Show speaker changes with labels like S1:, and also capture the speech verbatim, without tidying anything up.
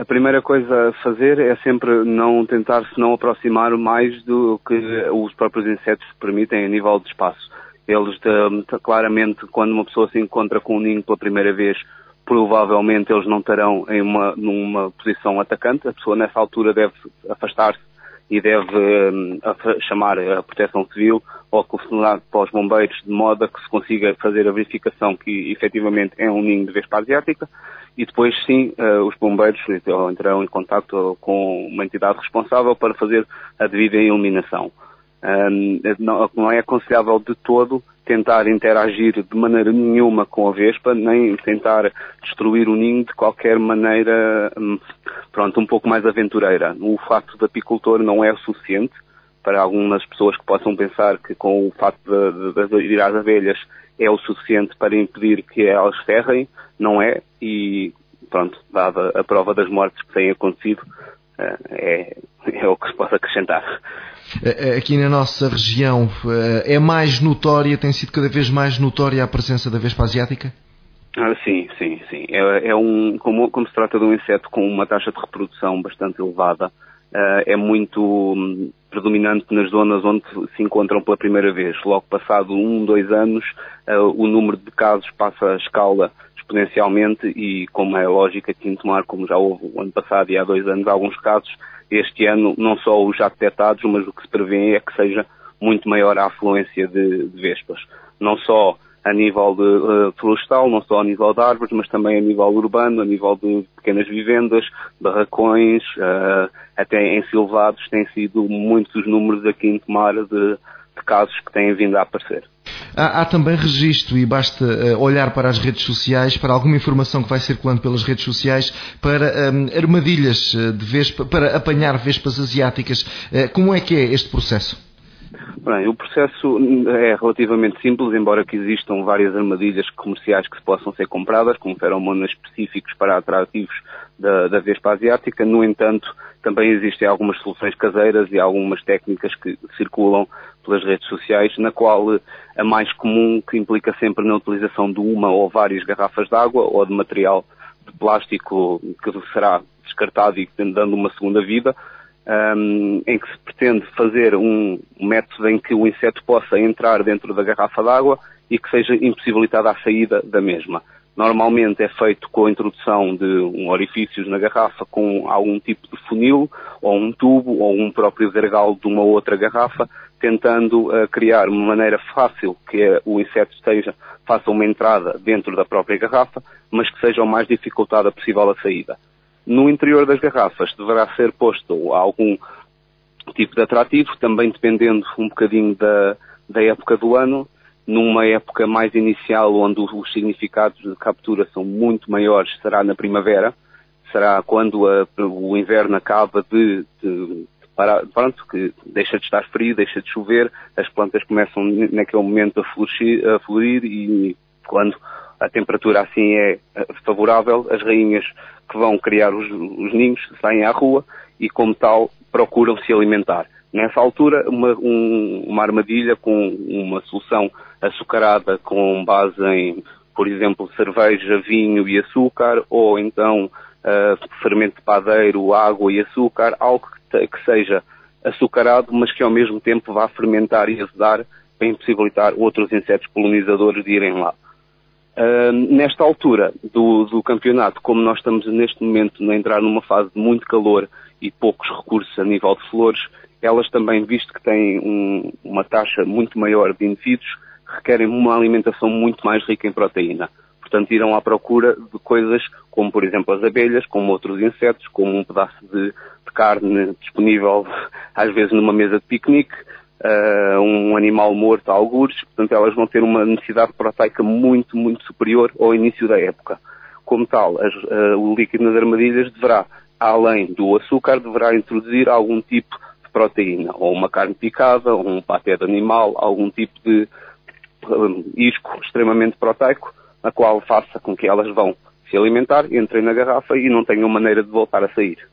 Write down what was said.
S1: A primeira coisa a fazer é sempre não tentar se não aproximar mais do que os próprios insetos permitem a nível de espaço. Eles, de, claramente, quando uma pessoa se encontra com um ninho pela primeira vez, provavelmente eles não estarão em uma, numa posição atacante. A pessoa nessa altura deve afastar-se e deve um, chamar a proteção civil ou telefonar para os bombeiros, de modo a que se consiga fazer a verificação que efetivamente é um ninho de vespa asiática. E depois, sim, uh, os bombeiros entrarão em contato com uma entidade responsável para fazer a devida eliminação. Um, não, não é aconselhável de todo tentar interagir de maneira nenhuma com a vespa, nem tentar destruir o ninho de qualquer maneira, um, pronto, um pouco mais aventureira. O facto de apicultor não é o suficiente para algumas pessoas que possam pensar que com o facto de, de, de ir às abelhas é o suficiente para impedir que elas ferrem. Não é, e pronto, dada a prova das mortes que têm acontecido, é, é o que se pode acrescentar.
S2: Aqui na nossa região é mais notória, tem sido cada vez mais notória a presença da vespa asiática?
S1: Ah, sim, sim, sim. É, é um, como, como se trata de um inseto com uma taxa de reprodução bastante elevada, uh, é muito um, predominante nas zonas onde se encontram pela primeira vez. Logo passado um, dois anos, uh, o número de casos passa a escala exponencialmente e, como é lógico, aqui em Tomar, como já houve o ano passado e há dois anos alguns casos, este ano não só os já detectados, mas o que se prevê é que seja muito maior a afluência de, de vespas. Não só a nível de uh, florestal, não só a nível de árvores, mas também a nível urbano, a nível de pequenas vivendas, barracões, uh, até ensilvados, têm sido muitos os números aqui em Tomar de, de casos que têm vindo a aparecer.
S2: Há, há também registro, e basta uh, olhar para as redes sociais, para alguma informação que vai circulando pelas redes sociais, para um, armadilhas de vespa, para apanhar vespas asiáticas. Uh, como é que é este processo?
S1: Bem, o processo é relativamente simples, embora que existam várias armadilhas comerciais que possam ser compradas, com feromonas específicos para atrativos da, da vespa asiática. No entanto, também existem algumas soluções caseiras e algumas técnicas que circulam pelas redes sociais, na qual a mais comum, que implica sempre na utilização de uma ou várias garrafas de água ou de material de plástico que será descartado e dando uma segunda vida, Um, em que se pretende fazer um método em que o inseto possa entrar dentro da garrafa d'água e que seja impossibilitada a saída da mesma. Normalmente é feito com a introdução de um orifícios na garrafa com algum tipo de funil, ou um tubo, ou um próprio vergal de uma outra garrafa, tentando uh, criar uma maneira fácil que uh, o inseto esteja, faça uma entrada dentro da própria garrafa, mas que seja o mais dificultada possível a saída. No interior das garrafas deverá ser posto algum tipo de atrativo, também dependendo um bocadinho da, da época do ano. Numa época mais inicial, onde os significados de captura são muito maiores, será na primavera, será quando a, o inverno acaba de, de, de parar, pronto, que deixa de estar frio, deixa de chover, as plantas começam naquele momento a florir, a florir e quando a temperatura assim é favorável, as rainhas que vão criar os, os ninhos saem à rua e, como tal, procuram se alimentar. Nessa altura, uma, um, uma armadilha com uma solução açucarada com base em, por exemplo, cerveja, vinho e açúcar, ou então uh, fermento de padeiro, água e açúcar, algo que, te, que seja açucarado, mas que ao mesmo tempo vá fermentar e azedar para impossibilitar outros insetos polinizadores de irem lá. Uh, nesta altura do, do campeonato, como nós estamos neste momento a entrar numa fase de muito calor e poucos recursos a nível de flores, elas também, visto que têm um, uma taxa muito maior de indivíduos, requerem uma alimentação muito mais rica em proteína. Portanto, irão à procura de coisas como, por exemplo, as abelhas, como outros insetos, como um pedaço de, de carne disponível, às vezes numa mesa de piquenique, Uh, um animal morto a algures, portanto elas vão ter uma necessidade proteica muito, muito superior ao início da época. Como tal, as, uh, o líquido nas armadilhas deverá, além do açúcar, deverá introduzir algum tipo de proteína, ou uma carne picada, ou um paté de animal, algum tipo de um, isco extremamente proteico, a qual faça com que elas vão se alimentar, entrem na garrafa e não tenham maneira de voltar a sair.